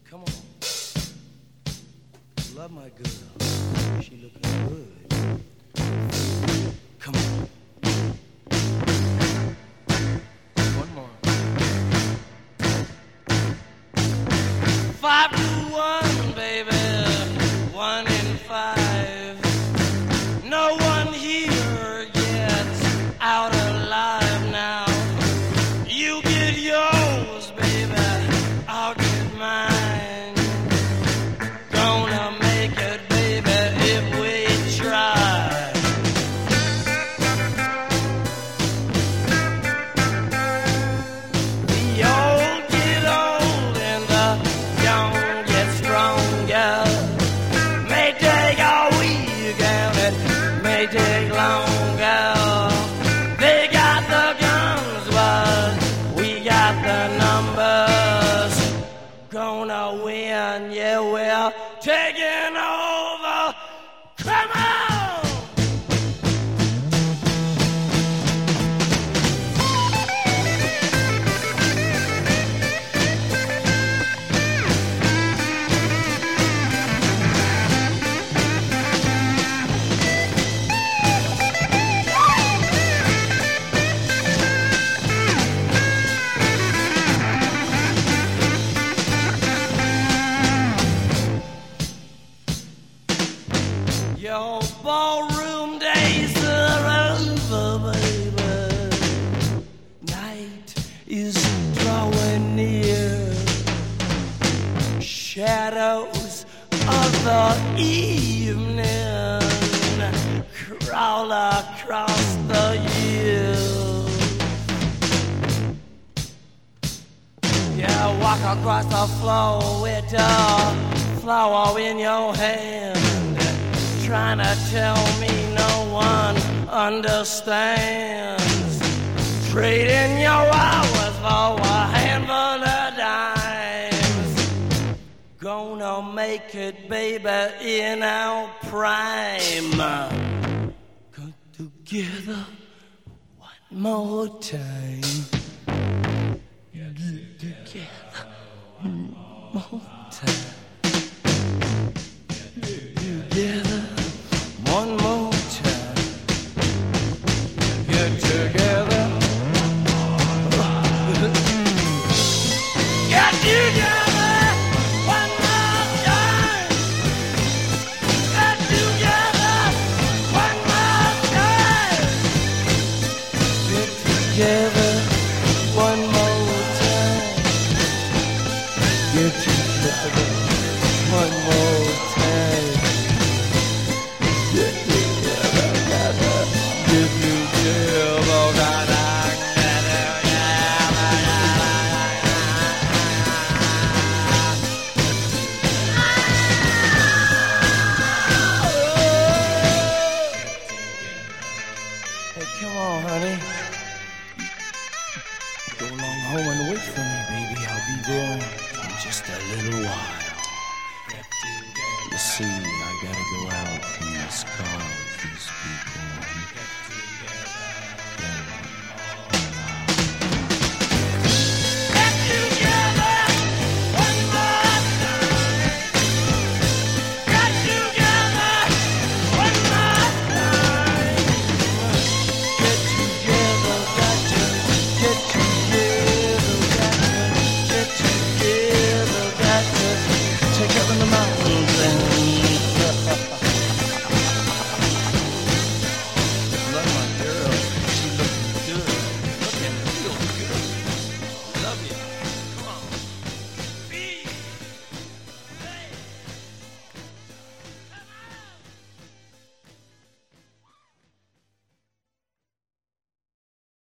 Come on. Love my girl. She looking good. Come on. One more. 5 to 1, baby. 1 in 5. No one here gets out alive now. You get yours, baby. I'll get mine. Gonna make it, baby, if we try. The old get old and the young get stronger. May take a week and it may take longer. They got the guns, but we got the numbers. Gonna win, yeah, we're taking over. Come on! Your ballroom days are over, baby. Night is drawing near. Shadows of the evening crawl across the years. Yeah, walk across the floor with a flower in your hand. Trying to tell me no one understands. Trading your hours for a handful of dimes. Gonna make it, baby, in our prime. Come together one more time. Get together one more time. Together one more time. Get together. Get together one more time. Get together one more time. Get together one more time. Get together one more time. Hey, come on, honey. Go along home and wait for me, baby. I'll be there in just a little while. You see, I gotta go out.